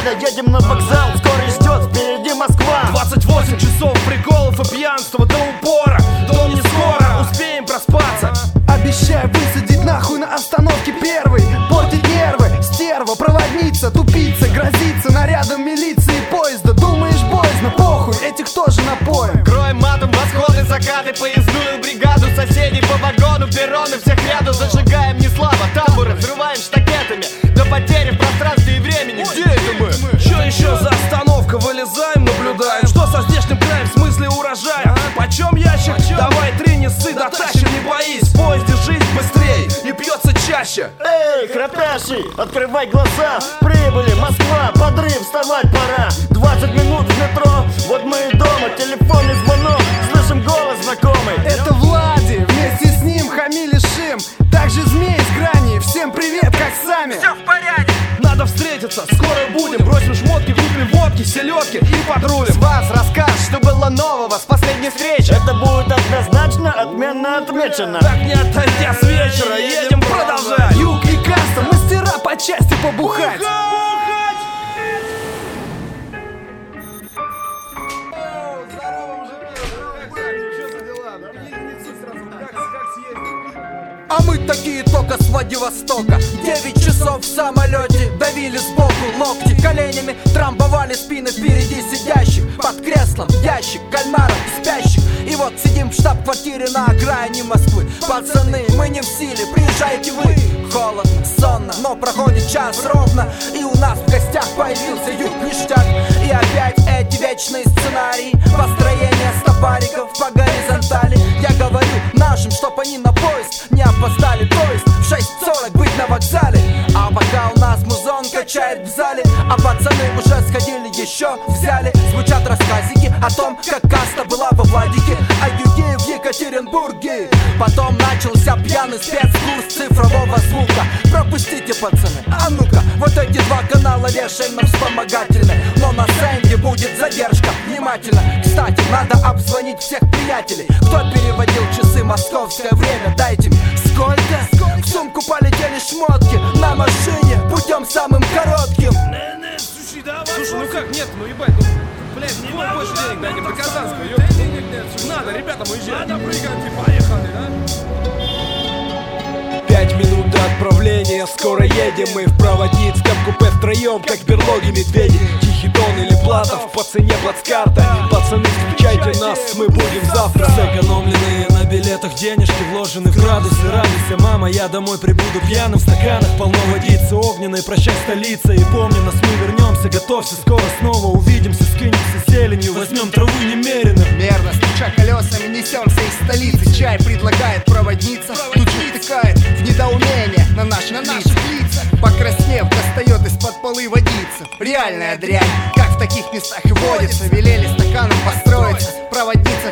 надо, едем на вокзал. Скоро ждет, впереди Москва. 28 часов приколов и пьянства до упора. Дом не скоро, успеем проспаться. Обещаю высадить нахуй на остановке первый. Портить нервы, стерва, проводница, тупица. Грозится нарядом милиции поезда. Думаешь, боязно, похуй, этих тоже напоем. Кроем матом восходы, закаты, поездную бригаду. Соседей по вагону, перроны всех ряду. Зажигаем не слабо, тамбуры взрываем штакетами. До потери в пространстве и времени. Где это мы? Что еще за остановка? Вылезаем, наблюдаем. Что со здешним краем, в смысле урожая? Почем ящик? Давай 3 не ссы, дотащим, не боись. В поезде жизнь быстрее и пьется чаще. Эй, храпящий, открывай глаза. Прибыли, Москва, подрыв, вставать пора. 20 минут в метро, вот мы и дома. Телефонный звонок, слышим голос знакомый. Это Влади, вместе с ним Хамиль и Шим. Также Змей с грани, всем привет, как сами. Все в порядке. Надо встретиться, скоро будем. Бросим шмотки, купим водки, селедки и подрулим. С вас рассказ, что было нового с последней встречи. Это будет однозначно отменно отмечено. Так не отойдя с вечера, едем продолжать. Юг и Каста, мастера по части побухать. А мы такие только с Владивостока. 9 часов в самолете, давили сбоку локти. Коленями трамбовали спины впереди сидящих. Под креслом ящик, кальмаров спящих. И вот сидим в штаб-квартире на окраине Москвы. Пацаны, мы не в силе, приезжайте вы. Холодно, сонно, но проходит час ровно. И у нас в гостях появился юг ништяк. И опять эти вечные сценарии. Построение стопариков по горизонтали. Я говорю нашим, чтоб они на поезд не опоздали. То есть в 6:40 быть на вокзале. А пока у нас музон качает в зале. А пацаны уже сходили, еще взяли. Звучат рассказики о том, как каста была во Владике, а юге в Екатеринбурге. Потом начался пьяный спецкурс цифрового звука. Пропустите, пацаны, а ну-ка. Вот эти 2 канала вешаем на вспомогательные. Но на сэнде будет задержка. Внимательно, кстати, надо обзвонить всех приятелей. Кто переводил часы московское время, дайте мне. Сколько? В сумку полетели шмотки. На машине, путем самым коротким. Слушай, ну как, нет, ну ебать, ну, блядь, не могу больше денег дать, про Казанскую, ёпта. Надо, ребята, мы уезжаем. Надо прыгать и поехали, да? 5 минут до отправления, скоро едем мы в Проводницком купе втроем, как в берлоге медведи. Тихий Дон или Платов, по цене плацкарта. Пацаны, встречайте нас, мы будем завтра. Сэкономленные на билетах денежки вложены в градусы. Радуйся, мама, я домой прибуду пьяным. В стаканах полно водицы огненной. Прощай, столица, и помни нас, мы вернемся. Готовься, скоро снова увидимся. Скинемся зеленью, возьмем траву немерено. Мерно, стуча колесами, несемся из столицы. Чай предлагает проводница, тут же втыкает в недоумение на наших лицах. Покраснев, достает из-под полы водица. Реальная дрянь, как в таких местах и водится. Велели стаканом построиться, проводница